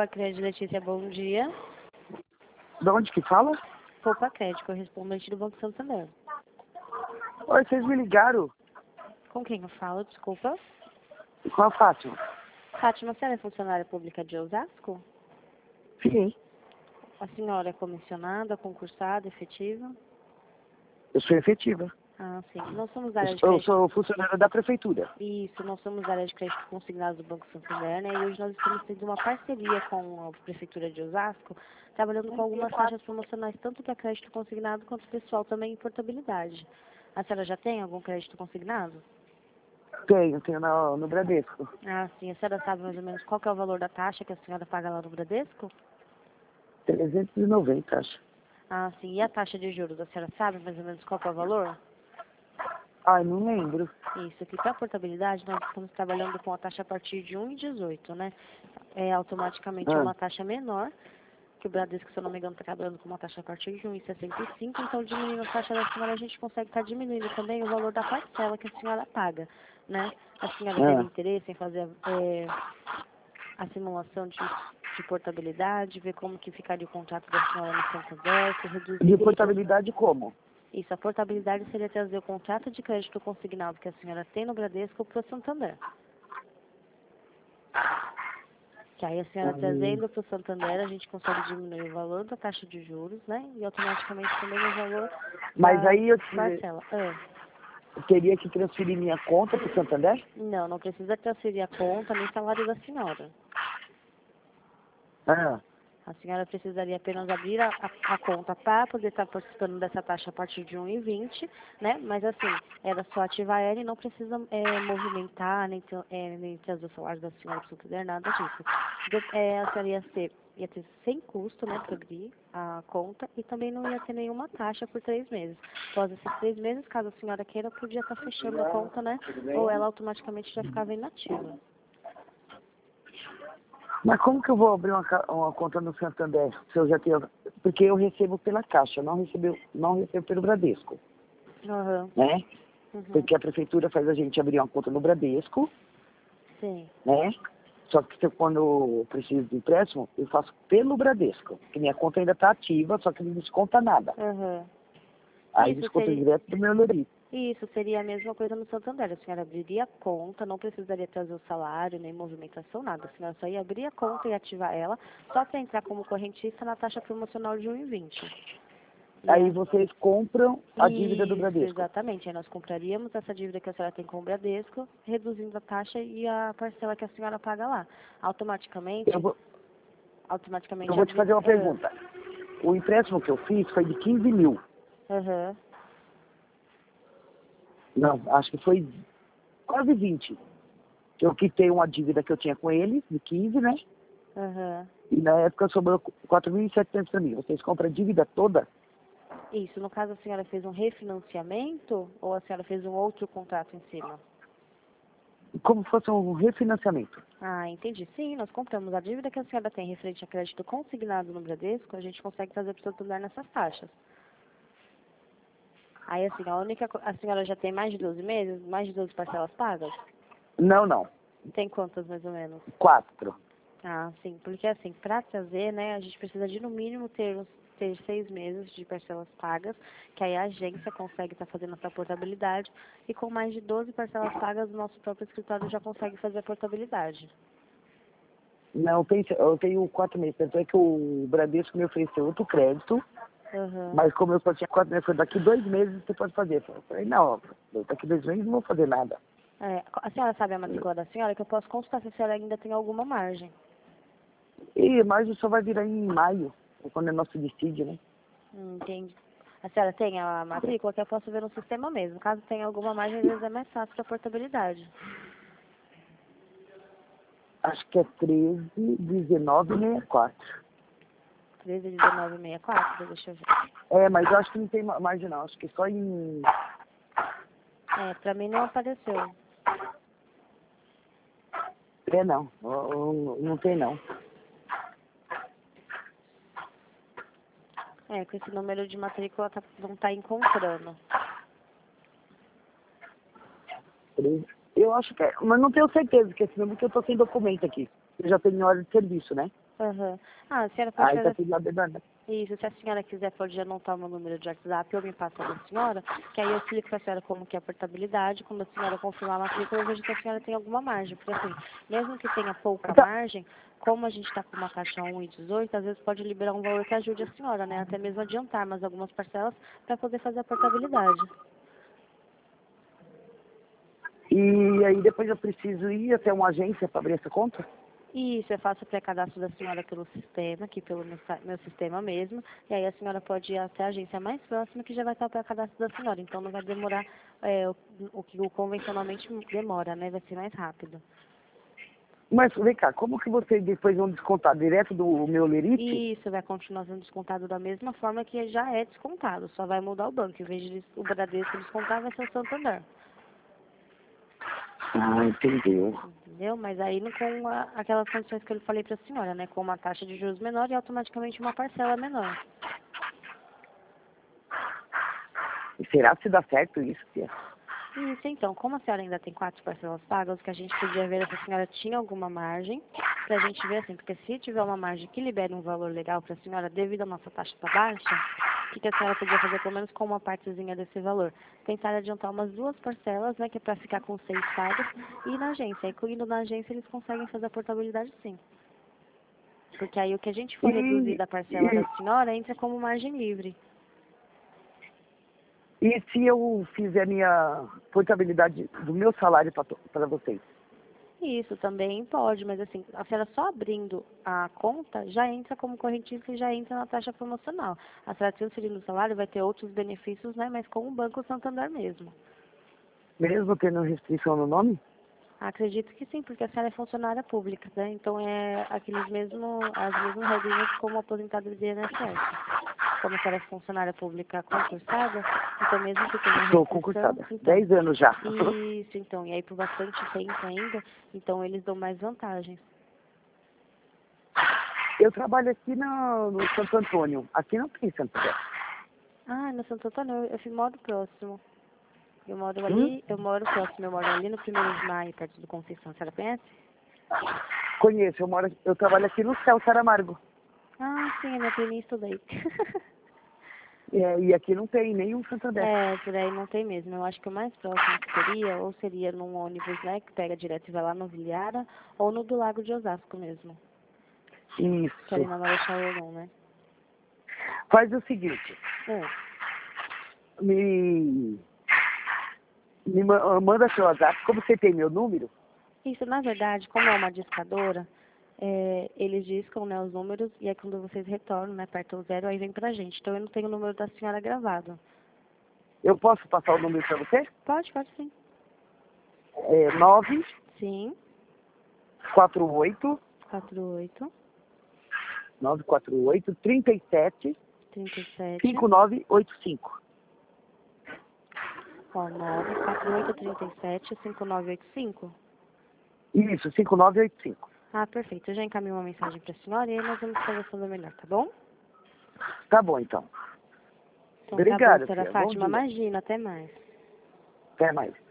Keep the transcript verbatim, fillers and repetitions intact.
Poupa Crédito, Letícia, bom dia. De onde que fala? Poupa Crédito, correspondente do Banco Santander. Oi, vocês me ligaram? Com quem eu falo, desculpa? Com a Fátima. Fátima, você é funcionária pública de Osasco? Sim. A senhora é comissionada, concursada, efetiva? Eu sou efetiva. Ah, sim. Nós somos da área Eu de sou, eu crédito. sou funcionária da prefeitura. Isso, nós somos da área de crédito consignado do Banco Santander, né? E hoje nós estamos tendo uma parceria com a Prefeitura de Osasco, trabalhando com algumas taxas promocionais, tanto para crédito consignado quanto pessoal também em portabilidade. A senhora já tem algum crédito consignado? Tenho, tenho no, no Bradesco. Ah, sim. A senhora sabe mais ou menos qual que é o valor da taxa que a senhora paga lá no Bradesco? trezentos e noventa, acho. Ah, sim. E a taxa de juros, a senhora sabe mais ou menos qual que é o valor? Ai, não lembro. Isso, aqui para a portabilidade nós estamos trabalhando com a taxa a partir de um vírgula dezoito, né? É automaticamente é Ah, uma taxa menor, que o Bradesco, se eu não me engano, está trabalhando com uma taxa a partir de um vírgula sessenta e cinco, então diminuindo a taxa da senhora, a gente consegue estar diminuindo também o valor da parcela que a senhora paga, né? A senhora teve ah. interesse em fazer é, a simulação de, de portabilidade, ver como que ficaria o contrato da senhora no Santander, se De reduziria... portabilidade como? Isso, a portabilidade seria trazer o contrato de crédito consignado que a senhora tem no Bradesco para o Santander. Que aí a senhora Hum. trazendo para o Santander, a gente consegue diminuir o valor da taxa de juros, né? E automaticamente também o valor Mas da aí eu, te- parcela. Ah, eu teria que transferir minha conta para o Santander? não, não precisa transferir a conta nem salário da senhora. Ah, A senhora precisaria apenas abrir a, a, a conta para poder estar participando dessa taxa a partir de um vírgula vinte, né? Mas assim, era só ativar ela e não precisa é, movimentar, nem, tra- é, nem trazer o salário da senhora para o Santander, nada disso. De, é, a senhora ia ter, ia ter sem custo, né, para abrir a conta e também não ia ter nenhuma taxa por três meses. Após esses três meses, caso a senhora queira, podia estar fechando a conta, né? Ou ela automaticamente já ficava inativa. mas como que eu vou abrir uma, ca- uma conta no Santander se eu já tenho... Porque eu recebo pela Caixa, não recebo, não recebo pelo Bradesco, Aham. né? Uhum. Porque a prefeitura faz a gente abrir uma conta no Bradesco, Sim. né? Só que se eu- quando eu preciso de empréstimo, eu faço pelo Bradesco, que minha conta ainda está ativa, só que não desconta nada. Aham. Aí Isso desconta seria... direto do meu Lori. Isso seria a mesma coisa no Santander. A senhora abriria a conta, não precisaria trazer o salário, nem movimentação, nada. A senhora só ia abrir a conta e ativar ela, só para entrar como correntista na taxa promocional de um vírgula vinte. E Aí a- vocês compram a dívida do Isso, Bradesco. exatamente. Aí nós compraríamos essa dívida que a senhora tem com o Bradesco, reduzindo a taxa e a parcela que a senhora paga lá. Automaticamente, Eu vou, automaticamente eu vou te abrir... fazer uma pergunta. O empréstimo que eu fiz foi de quinze mil. Aham. Não, acho que foi quase vinte. Eu quitei uma dívida que eu tinha com eles, de quinze, né? Aham. E na época sobrou quatro mil e setecentos para mim. Vocês compram a dívida toda? Isso, no caso a senhora fez um refinanciamento ou a senhora fez um outro contrato em cima? Como se fosse um refinanciamento. Ah, entendi. Sim, nós compramos a dívida que a senhora tem referente a crédito consignado no Bradesco, a gente consegue trazer para o Santander nessas taxas. Aí, assim, a única... co- A senhora já tem mais de doze meses, mais de doze parcelas pagas? Não, não. Tem quantas, mais ou menos? Quatro. Ah, sim, porque assim, para trazer, né, a gente precisa de no mínimo ter, uns- ter seis meses de parcelas pagas, que aí a agência consegue estar fazendo essa portabilidade, e com mais de doze parcelas pagas, o nosso próprio escritório já consegue fazer a portabilidade. Não, eu, pense, eu tenho quatro meses. Tanto é que o Bradesco me ofereceu outro crédito, Aham. mas como eu só tinha quatro meses, foi daqui dois meses você pode fazer. Eu falei, não, daqui dois meses não vou fazer nada. É, a senhora sabe a matrícula da senhora, que eu posso consultar se a senhora ainda tem alguma margem. E mais só vai virar em maio, quando é nosso decide, né? Hum, Entendi. A senhora tem a matrícula que eu posso ver no sistema mesmo. Caso tenha alguma margem, às vezes é mais fácil para portabilidade. Acho que é treze, dezenove, sessenta e quatro. treze, dezenove, sessenta e quatro, deixa eu ver. É, mas eu acho que não tem ma- margem não. Acho que só em... É, pra mim não apareceu. É, não. Não, não tem não. É, com esse número de matrícula tá, não tá encontrando. treze. Eu acho que é, mas não tenho certeza, porque esse número que eu tô sem documento aqui. Eu já tenho hora de serviço, né? Aham. Ah, a senhora pode Aí tá fazer tudo lá dentro da... isso. Se a senhora quiser, pode anotar o meu número de WhatsApp ou me passar da senhora, que aí eu explico pra senhora como que é a portabilidade. Quando a senhora confirmar a matrícula, eu vejo que a senhora tem alguma margem. Porque assim, mesmo que tenha pouca Tá. margem, como a gente está com uma taxa um e dezoito, às vezes pode liberar um valor que ajude a senhora, né? Até mesmo adiantar mais algumas parcelas para poder fazer a portabilidade. E aí depois eu preciso ir até uma agência para abrir essa conta? Isso, eu faço o pré-cadastro da senhora pelo sistema, aqui pelo meu, sa- meu sistema mesmo, e aí a senhora pode ir até a agência mais próxima que já vai estar o pré-cadastro da senhora, então não vai demorar é, o, o que o convencionalmente demora, né? Vai ser mais rápido. Mas vem cá, como que vocês depois vão descontar direto do meu lerite? E isso vai continuar sendo descontado da mesma forma que já é descontado, só vai mudar o banco, em vez de des- o Bradesco descontar, vai ser o Santander, Ah, entendeu. entendeu? Mas aí não com a- aquelas condições que eu falei para a senhora, né? Com uma taxa de juros menor e automaticamente uma parcela menor. E será que dá certo isso, tia? Isso, então, como a senhora ainda tem quatro parcelas pagas, o que a gente podia ver é se a senhora tinha alguma margem, pra gente ver assim, porque se tiver uma margem que libere um valor legal pra senhora devido à nossa taxa tá baixa, o que, que a senhora podia fazer pelo menos com uma partezinha desse valor? Tentar adiantar umas duas parcelas, né, que é pra ficar com seis pagas, e ir na agência. Aí, indo na agência, eles conseguem fazer a portabilidade sim. Porque aí o que a gente for reduzir E, da parcela da e, senhora entra como margem livre. e se eu fizer minha portabilidade do meu salário para vocês? Isso também pode, mas assim, a senhora só abrindo a conta já entra como correntícia e já entra na taxa promocional. A senhora transferindo o salário vai ter outros benefícios, né, mas com o Banco Santander mesmo. Mesmo tendo restrição no nome? Acredito que sim, porque a senhora é funcionária pública, né? Então é aqueles mesmo, as mesmas regrinhas como aposentada do I N S S. Como a senhora é funcionária pública concursada, então mesmo que tenha Sou restrição, concursada. então, Dez anos já. isso, então, e aí por bastante tempo ainda, então eles dão mais vantagens. Eu trabalho aqui no, no Santo Antônio. Aqui não tem Santo Antônio. Ah, no Santo Antônio, eu, eu moro próximo. Eu moro Hum? ali, eu moro próximo, eu moro ali no primeiro de maio, perto do Conceição, a senhora conhece? Conheço, eu, moro, eu trabalho aqui no Céu Saramargo. Ah, sim, a minha priminha estuda aí. É, e aqui não tem nenhum Santander. É, por aí não tem mesmo. Eu acho que o mais próximo que seria, ou seria num ônibus, né, que pega direto e vai lá no Viliara, ou no do Lago de Osasco mesmo, que é ali Isso. na Marechal Rondon, né? Faz o seguinte, Hum. me, me ma- manda seu WhatsApp, como você tem meu número, Isso, na verdade, como é uma discadora, é, eles discam, né, os números, e aí quando vocês retornam, né, apertam o zero, aí vem pra gente. Então eu não tenho o número da senhora gravado. eu posso passar o número para você? Pode, pode sim. É nove Sim, quatro oito, quatro oito, nove quatro oito, três sete, trinta e sete, cinco nove oito cinco. ó, nove quatro oito, trinta e sete, cinco nove oito cinco. Isso, cinco nove oito cinco. Ah, perfeito. Eu já encaminho uma mensagem para a senhora e aí nós vamos conversando melhor, tá bom? Tá bom, então. Então tá bom, Obrigado, senhora filha. Bom Fátima. dia. Imagina, até mais. Até mais.